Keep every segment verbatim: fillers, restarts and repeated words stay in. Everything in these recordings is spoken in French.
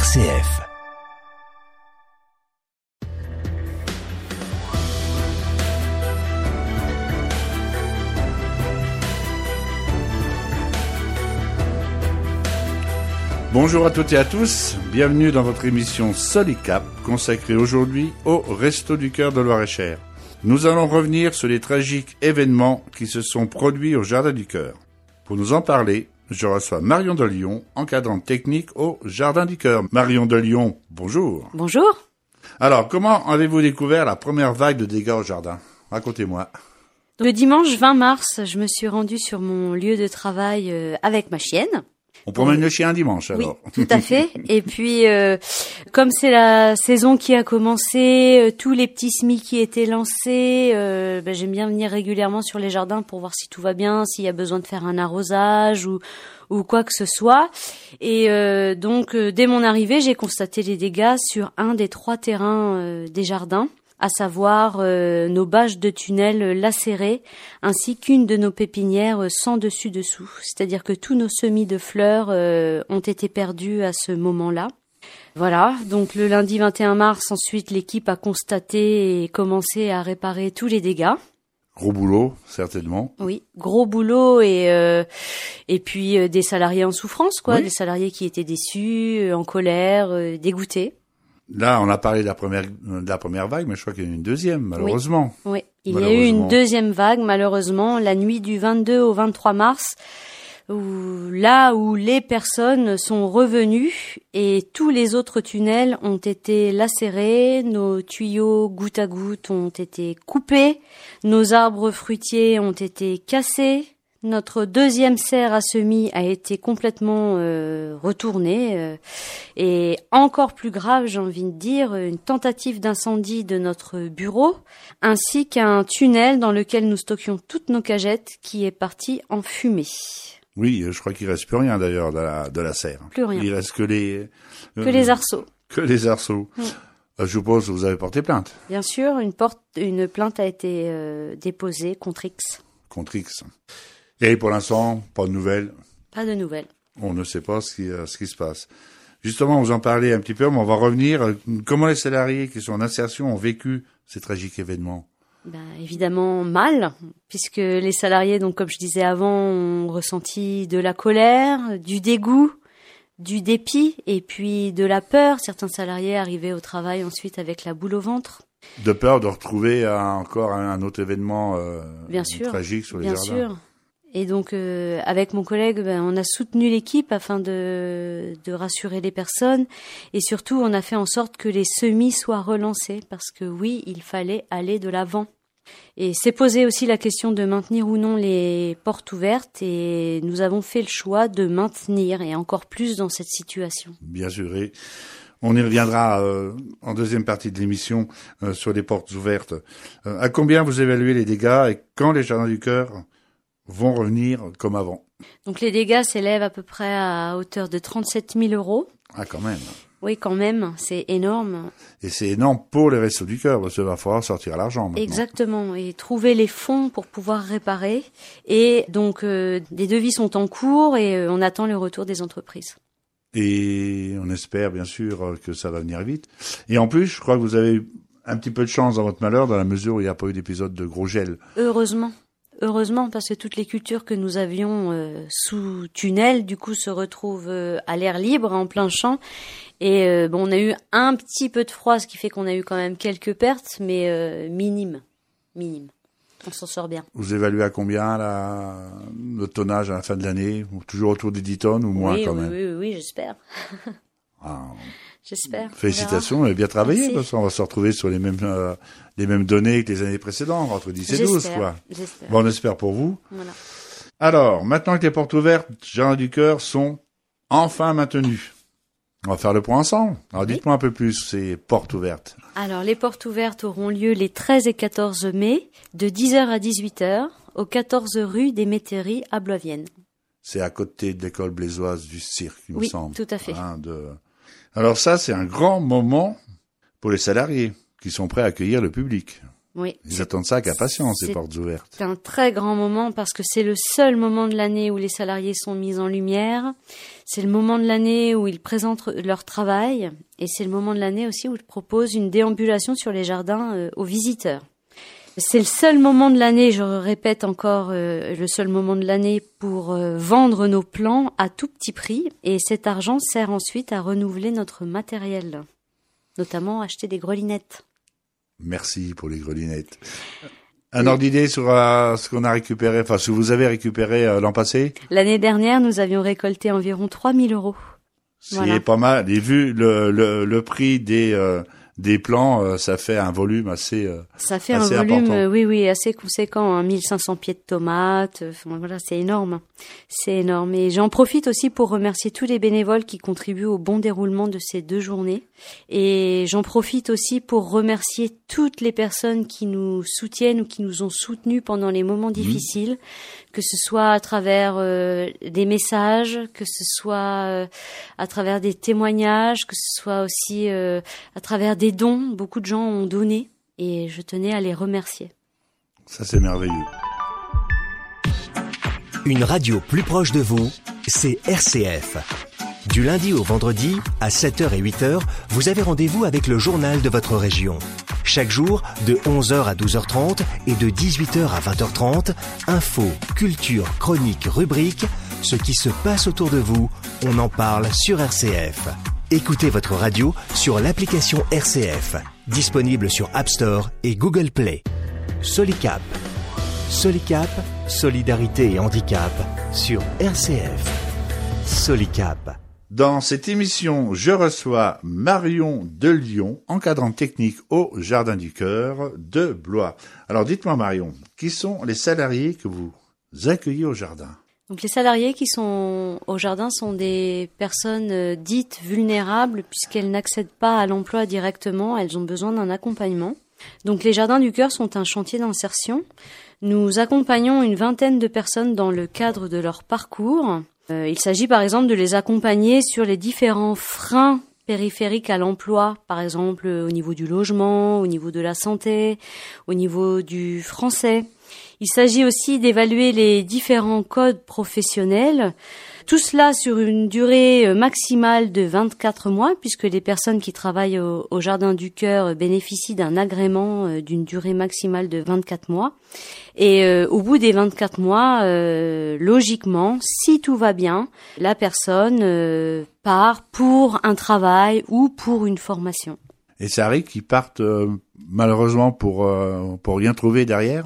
R C F. Bonjour à toutes et à tous, bienvenue dans votre émission Solicap, consacrée aujourd'hui au Resto du Cœur de Loir-et-Cher. Nous allons revenir sur les tragiques événements qui se sont produits au Jardin du Cœur. Pour nous en parler, je reçois Marion de Lyon, encadrante technique au Jardin du Cœur. Marion de Lyon, bonjour. Bonjour. Alors, comment avez-vous découvert la première vague de dégâts au jardin ? Racontez-moi. Le dimanche vingt mars, je me suis rendue sur mon lieu de travail euh, avec ma chienne. On promène le chien un dimanche, alors. Oui, tout à fait. Et puis, euh, comme c'est la saison qui a commencé, euh, tous les petits semis qui étaient lancés, euh, ben, j'aime bien venir régulièrement sur les jardins pour voir si tout va bien, s'il y a besoin de faire un arrosage ou ou quoi que ce soit. Et euh, donc, euh, dès mon arrivée, j'ai constaté les dégâts sur un des trois terrains euh, des jardins, à savoir euh, nos bâches de tunnel lacérées, ainsi qu'une de nos pépinières sans dessus-dessous. C'est-à-dire que tous nos semis de fleurs euh, ont été perdus à ce moment-là. Voilà, donc le lundi vingt et un mars, ensuite, l'équipe a constaté et commencé à réparer tous les dégâts. Gros boulot, certainement. Oui, gros boulot et euh, et puis euh, des salariés en souffrance, quoi, Oui. Des salariés qui étaient déçus, euh, en colère, euh, dégoûtés. Là, on a parlé de la première, de la première vague, mais je crois qu'il y en a une deuxième, malheureusement. Oui, il y a eu une deuxième vague, malheureusement, la nuit du vingt-deux au vingt-trois mars, où, là où les personnes sont revenues et tous les autres tunnels ont été lacérés, nos tuyaux goutte à goutte ont été coupés, nos arbres fruitiers ont été cassés. Notre deuxième serre à semis a été complètement euh, retournée euh, et encore plus grave, j'ai envie de dire, une tentative d'incendie de notre bureau ainsi qu'un tunnel dans lequel nous stockions toutes nos cagettes qui est parti en fumée. Oui, je crois qu'il reste plus rien d'ailleurs de la, de la serre. Plus rien. Il reste que les... Que euh, les arceaux. Que les arceaux. Oui. Je suppose que vous avez porté plainte. Bien sûr, une, porte, une plainte a été euh, déposée contre X. Contre X. Et pour l'instant, pas de nouvelles. Pas de nouvelles. On ne sait pas ce qui, ce qui se passe. Justement, vous en parlez un petit peu, mais on va revenir. Comment les salariés qui sont en insertion ont vécu ces tragiques événements ? Ben, évidemment mal, puisque les salariés, donc comme je disais avant, ont ressenti de la colère, du dégoût, du dépit et puis de la peur. Certains salariés arrivaient au travail ensuite avec la boule au ventre. De peur de retrouver un, encore un autre événement euh, bien sûr, tragique sur les bien jardins. Bien sûr. Et donc, euh, avec mon collègue, ben, on a soutenu l'équipe afin de, de rassurer les personnes. Et surtout, on a fait en sorte que les semis soient relancés. Parce que oui, il fallait aller de l'avant. Et s'est posé aussi la question de maintenir ou non les portes ouvertes. Et nous avons fait le choix de maintenir, et encore plus dans cette situation. Bien sûr. Et on y reviendra euh, en deuxième partie de l'émission euh, sur les portes ouvertes. Euh, à combien vous évaluez les dégâts et quand les Jardins du Cœur vont revenir comme avant? Donc les dégâts s'élèvent à peu près à hauteur de trente-sept mille euros. Ah, quand même. Oui, quand même, c'est énorme. Et c'est énorme pour les Restos du Cœur, parce qu'il va falloir sortir l'argent maintenant. Exactement, et trouver les fonds pour pouvoir réparer. Et donc, euh, des devis sont en cours et euh, on attend le retour des entreprises. Et on espère, bien sûr, que ça va venir vite. Et en plus, je crois que vous avez eu un petit peu de chance dans votre malheur, dans la mesure où il n'y a pas eu d'épisode de gros gel. Heureusement. Heureusement, parce que toutes les cultures que nous avions euh, sous tunnel, du coup, se retrouvent euh, à l'air libre, en plein champ. Et euh, bon, on a eu un petit peu de froid, ce qui fait qu'on a eu quand même quelques pertes, mais euh, minimes. Minimes. On s'en sort bien. Vous évaluez à combien la, le tonnage à la fin de l'année? Toujours autour des dix tonnes ou moins oui, quand oui, même? Oui, oui, oui, j'espère. Ah, j'espère. Félicitations, vous avez bien travaillé, Merci. Parce qu'on va se retrouver sur les mêmes, euh, les mêmes données que les années précédentes, entre dix et douze, quoi. J'espère. Bon, on espère pour vous. Voilà. Alors, maintenant que les portes ouvertes, Jardin du Cœur sont enfin maintenues. On va faire le point ensemble. Alors, oui. dites-moi un peu plus ces portes ouvertes. Alors, les portes ouvertes auront lieu les treize et quatorze mai, de dix heures à dix-huit heures, au quatorze rue des Métairies à Blois-Vienne. C'est à côté de l'école blésoise du cirque, il oui, me semble. Oui, tout à fait. Hein, de... Alors ça, c'est un grand moment pour les salariés qui sont prêts à accueillir le public. Oui. Ils attendent ça avec impatience, C'est- ces portes ouvertes. C'est un très grand moment parce que c'est le seul moment de l'année où les salariés sont mis en lumière. C'est le moment de l'année où ils présentent leur travail et c'est le moment de l'année aussi où ils proposent une déambulation sur les jardins euh, aux visiteurs. C'est le seul moment de l'année, je répète encore, euh, le seul moment de l'année pour euh, vendre nos plants à tout petit prix et cet argent sert ensuite à renouveler notre matériel, notamment acheter des grelinettes. Merci pour les grelinettes. Un ordre d'idée sur euh, ce qu'on a récupéré, enfin ce que vous avez récupéré euh, l'an passé? L'année dernière, nous avions récolté environ trois mille euros. C'est Voilà. pas mal. Et vu le, le, le prix des, euh, des plants, euh, ça fait un volume assez euh, Ça fait assez un volume, important. euh, oui, oui, assez conséquent, hein, mille cinq cents pieds de tomates. euh, Enfin, voilà, c'est énorme. C'est énorme. Et j'en profite aussi pour remercier tous les bénévoles qui contribuent au bon déroulement de ces deux journées. Et j'en profite aussi pour remercier toutes les personnes qui nous soutiennent ou qui nous ont soutenus pendant les moments difficiles, que ce soit à travers euh, des messages, que ce soit euh, à travers des témoignages, que ce soit aussi euh, à travers des dons. Beaucoup de gens ont donné et je tenais à les remercier. Ça, c'est merveilleux. Une radio plus proche de vous, c'est R C F. Du lundi au vendredi, à sept heures et huit heures, vous avez rendez-vous avec le journal de votre région. Chaque jour, de onze heures à douze heures trente et de dix-huit heures à vingt heures trente, infos, culture, chroniques, rubriques, ce qui se passe autour de vous, on en parle sur R C F. Écoutez votre radio sur l'application R C F, disponible sur App Store et Google Play. Solicap. Solicap, solidarité et handicap sur R C F. Solicap. Dans cette émission, je reçois Marion Delyon, encadrante technique au Jardin du Cœur de Blois. Alors dites-moi Marion, qui sont les salariés que vous accueillez au jardin? Donc les salariés qui sont au jardin sont des personnes euh, dites vulnérables puisqu'elles n'accèdent pas à l'emploi directement, elles ont besoin d'un accompagnement. Donc les Jardins du Cœur sont un chantier d'insertion. Nous accompagnons une vingtaine de personnes dans le cadre de leur parcours. Euh, il s'agit par exemple de les accompagner sur les différents freins périphériques à l'emploi, par exemple au niveau du logement, au niveau de la santé, au niveau du français. Il s'agit aussi d'évaluer les différents codes professionnels, tout cela sur une durée maximale de vingt-quatre mois, puisque les personnes qui travaillent au, au Jardin du Cœur bénéficient d'un agrément d'une durée maximale de vingt-quatre mois. Et euh, au bout des vingt-quatre mois, euh, logiquement, si tout va bien, la personne euh, part pour un travail ou pour une formation. Et ça arrive qu'ils partent euh, malheureusement pour euh, pour rien trouver derrière.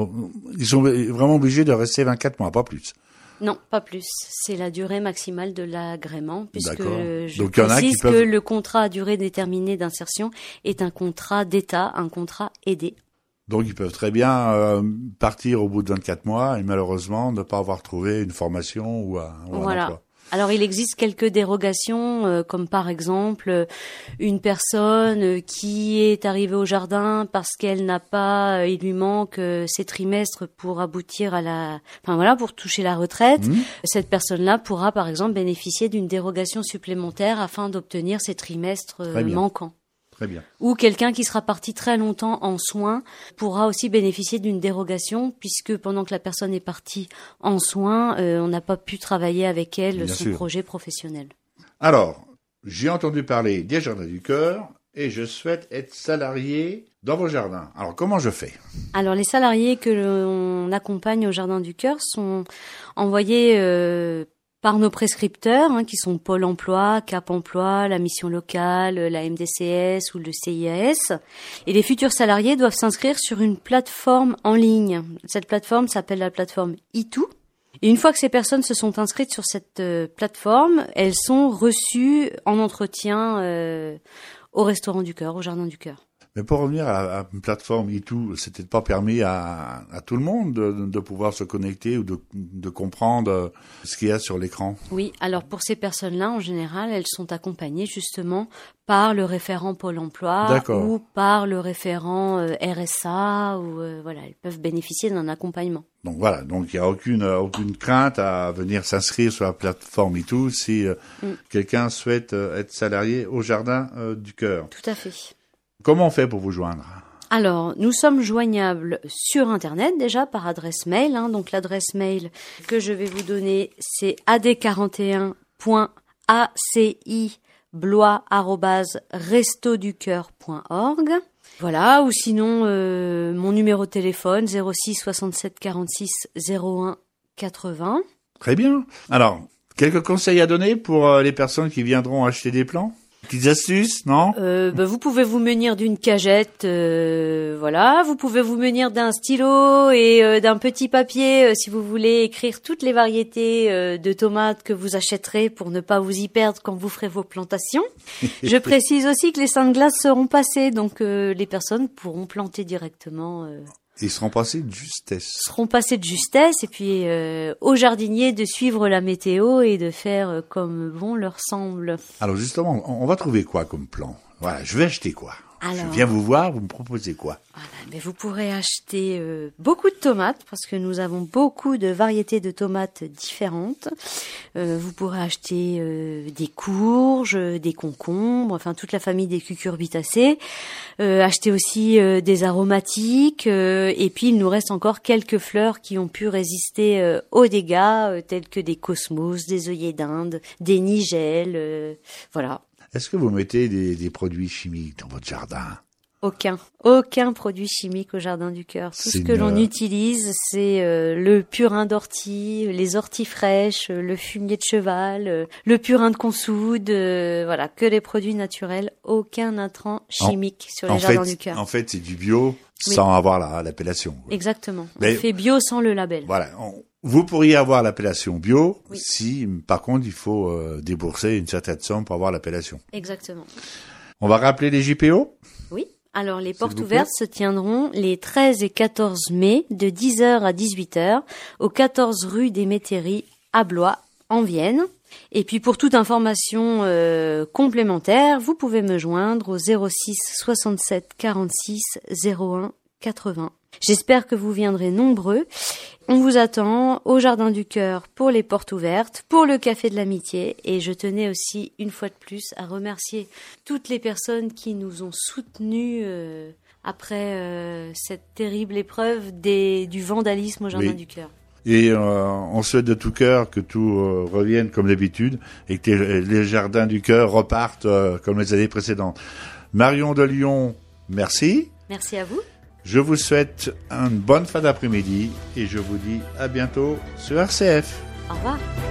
Ils sont vraiment obligés de rester vingt-quatre mois, pas plus. Non, pas plus. C'est la durée maximale de l'agrément, puisque D'accord. je Donc, il y en a précise qui peuvent- que le contrat à durée déterminée d'insertion est un contrat d'État, un contrat aidé. Donc ils peuvent très bien euh, partir au bout de vingt-quatre mois et malheureusement ne pas avoir trouvé une formation ou un, ou un Voilà. emploi. Alors il existe quelques dérogations, euh, comme par exemple euh, une personne euh, qui est arrivée au jardin parce qu'elle n'a pas, euh, il lui manque euh, ses trimestres pour aboutir à la, enfin voilà, pour toucher la retraite. Mmh. Cette personne-là pourra par exemple bénéficier d'une dérogation supplémentaire afin d'obtenir ses trimestres euh, Très bien. manquants. Très bien. Ou quelqu'un qui sera parti très longtemps en soins pourra aussi bénéficier d'une dérogation, puisque pendant que la personne est partie en soins, euh, on n'a pas pu travailler avec elle Bien son sûr. projet professionnel. Alors, j'ai entendu parler des Jardins du Cœur et je souhaite être salarié dans vos jardins. Alors comment je fais? Alors les salariés que l'on accompagne au Jardin du Cœur sont envoyés euh, par nos prescripteurs, hein, qui sont Pôle emploi, Cap emploi, la mission locale, la M D C S ou le C I A S. Et les futurs salariés doivent s'inscrire sur une plateforme en ligne. Cette plateforme s'appelle la plateforme I T O. Et une fois que ces personnes se sont inscrites sur cette euh, plateforme, elles sont reçues en entretien euh, au Restaurant du Cœur, au Jardin du Cœur. Mais pour revenir à, à une plateforme et tout, c'était pas permis à, à tout le monde de, de pouvoir se connecter ou de, de comprendre ce qu'il y a sur l'écran. Oui, alors pour ces personnes-là, en général, elles sont accompagnées justement par le référent Pôle emploi D'accord. ou par le référent euh, R S A, ou euh, voilà, elles peuvent bénéficier d'un accompagnement. Donc voilà, donc il n'y a aucune aucune crainte à venir s'inscrire sur la plateforme et tout si euh, Mm. quelqu'un souhaite euh, être salarié au Jardin euh, du Cœur. Tout à fait. Comment on fait pour vous joindre? Alors, nous sommes joignables sur Internet déjà par adresse mail. Hein. Donc, l'adresse mail que je vais vous donner, c'est a d quarante et un point a c i blois arobase restoducoeur point org. Voilà, ou sinon, euh, mon numéro de téléphone, zéro six soixante-sept quarante-six zéro un quatre-vingts. Très bien. Alors, quelques conseils à donner pour euh, les personnes qui viendront acheter des plants? Petites astuces, non? euh, bah, Vous pouvez vous munir d'une cagette, euh, voilà. Vous pouvez vous munir d'un stylo et euh, d'un petit papier euh, si vous voulez écrire toutes les variétés euh, de tomates que vous achèterez pour ne pas vous y perdre quand vous ferez vos plantations. Je précise aussi que les seins de glace seront passés, donc euh, les personnes pourront planter directement... Euh, Ils seront passés de justesse. seront passés de justesse et puis euh, aux jardiniers de suivre la météo et de faire euh, comme bon leur semble. Alors justement, on va trouver quoi comme plan? Voilà, je vais acheter quoi? Alors, je viens vous voir, vous me proposez quoi? Voilà, mais vous pourrez acheter euh, beaucoup de tomates parce que nous avons beaucoup de variétés de tomates différentes. Euh, vous pourrez acheter euh, des courges, des concombres, enfin toute la famille des cucurbitacées. Euh, acheter aussi euh, des aromatiques euh, et puis il nous reste encore quelques fleurs qui ont pu résister euh, aux dégâts euh, tels que des cosmos, des œillets d'Inde, des nigelles, euh, voilà. Est-ce que vous mettez des, des produits chimiques dans votre jardin? Aucun, aucun produit chimique au Jardin du Cœur. Tout C'est ce que une... l'on utilise, c'est euh, le purin d'ortie, les orties fraîches, le fumier de cheval, euh, le purin de consoude, euh, voilà, que les produits naturels, aucun intrant chimique en, sur les Jardins fait, du Cœur. En fait, c'est du bio oui. sans avoir la, l'appellation. Exactement. Mais, on fait bio sans le label. Voilà. On, vous pourriez avoir l'appellation bio oui. si, par contre, il faut euh, débourser une certaine somme pour avoir l'appellation. Exactement. On va rappeler les J P O? Oui. Alors, les portes ouvertes se tiendront les treize et quatorze mai de dix heures à dix-huit heures au quatorze rue des Métairies à Blois, en Vienne. Et puis, pour toute information euh, complémentaire, vous pouvez me joindre au zéro six soixante-sept quarante-six zéro un quatre-vingts. J'espère que vous viendrez nombreux. On vous attend au Jardin du Cœur pour les portes ouvertes, pour le Café de l'Amitié. Et je tenais aussi, une fois de plus, à remercier toutes les personnes qui nous ont soutenus euh, après euh, cette terrible épreuve des, du vandalisme au Jardin oui. du Cœur. Et euh, on souhaite de tout cœur que tout euh, revienne comme d'habitude et que les, les Jardins du Cœur repartent euh, comme les années précédentes. Marion de Lyon, merci. Merci à vous. Je vous souhaite une bonne fin d'après-midi et je vous dis à bientôt sur R C F. Au revoir.